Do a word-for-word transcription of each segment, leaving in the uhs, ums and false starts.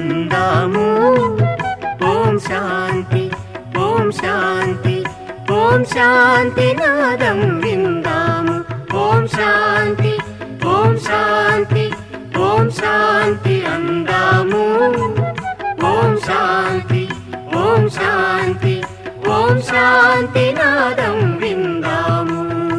అందాము. ఓం శాంతి ఓం శాంతి ఓం శాంతి నాదం విందాము. ఓం శాంతి ఓం శాంతి ఓం శాంతి అందాము. ఓం శాంతి ఓం శాంతి ఓం శాంతి నాదం విందాము.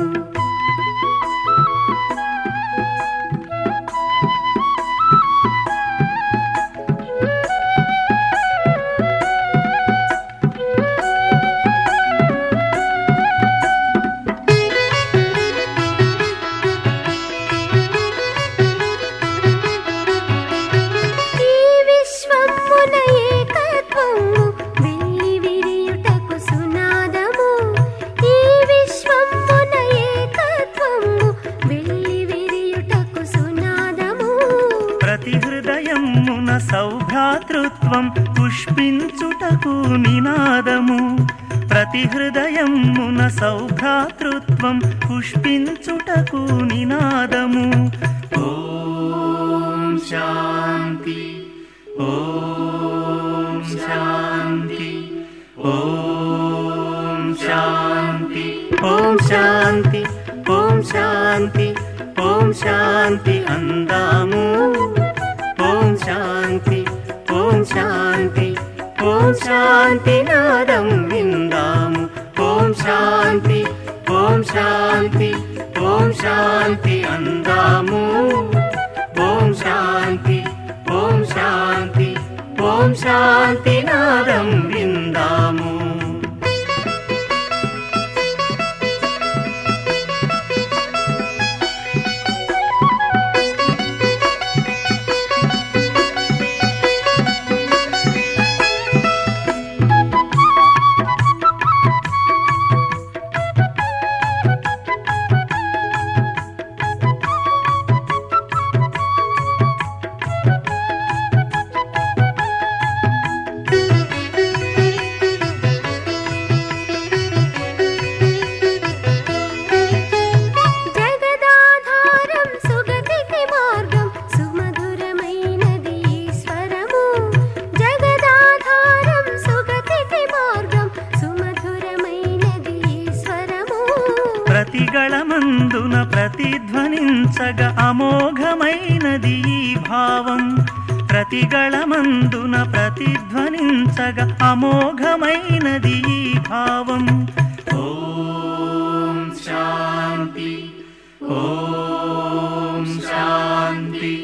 సౌభ్రాతృత్వం పుష్పించుటకు నినాదము. ప్రతి హృదయమున సౌభ్రాతృత్వం పుష్పించుటకు నినాదము. ఓం శాంతి ఓం శాంతి ఓం శాంతి ఓం శాంతి ఓం శాంతి ఓం శాంతి అందాము. ఓం శాంతి ఓం శాంతి ఓం శాంతి నాదం విందాము. ఓం శాంతి ఓం శాంతి ఓం శాంతి అందాము. ఓం శాంతి ఓం శాంతి ఓం శాంతి నాదం విందాము. ప్రతిగళమందున ప్రతిధ్వనించగా అమోఘమైనది ఈ భావం. ప్రతిగళమందున ప్రతిధ్వనించగా అమోఘమైనది ఈ భావం. ఓం శాంతి ఓం శాంతి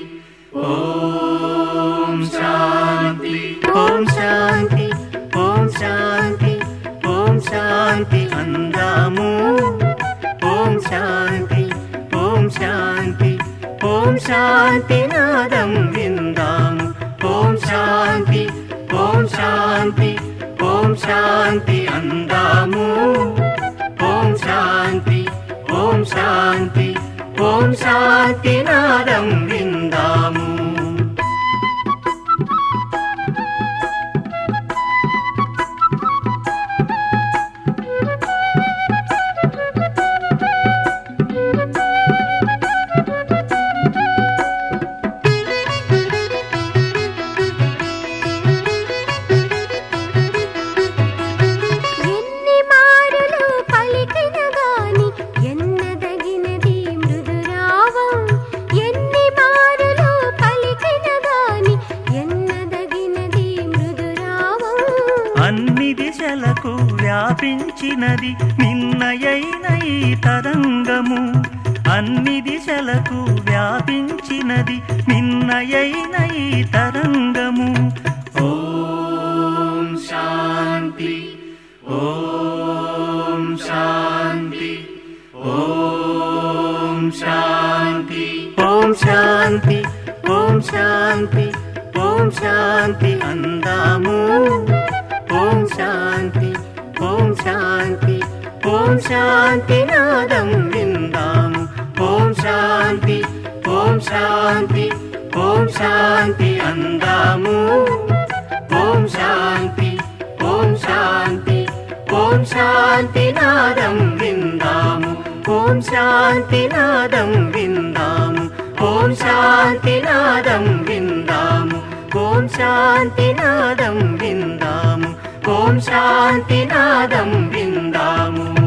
ఓం శాంతి ఓం శాంతి ఓం శాంతి ఓం శాంతి అందాము. ఓం శాంతి ఓం శాంతి ఓం శాంతి నాదం విందాము. ఓం శాంతి ఓం శాంతి ఓం శాంతి అందాము. ఓం శాంతి ఓం శాంతి ఓం శాంతి నాదం విందాము. అన్ని దిశలకు వ్యాపించినది నిన్నయైన ఈ తరంగము. అన్ని దిశలకు వ్యాపించినది నిన్నయైన ఈ తరంగము. ఓం శాంతి ఓం శాంతి ఓం శాంతి ఓం శాంతి ఓం శాంతి ఓం శాంతి అందాము. ఓం శాంతి ఓం శాంతి ఓం శాంతి నాదం విందాము. ఓం శాంతి ఓం శాంతి ఓం శాంతి అందాము. ఓం శాంతి ఓం శాంతి ఓం శాంతి నాదం విందాము. ఓం శాంతి నాదం విందాము. ఓం శాంతి నాదం విందాము. ఓం శాంతినాదం విందాము ఓం శాంతినాదం విందాము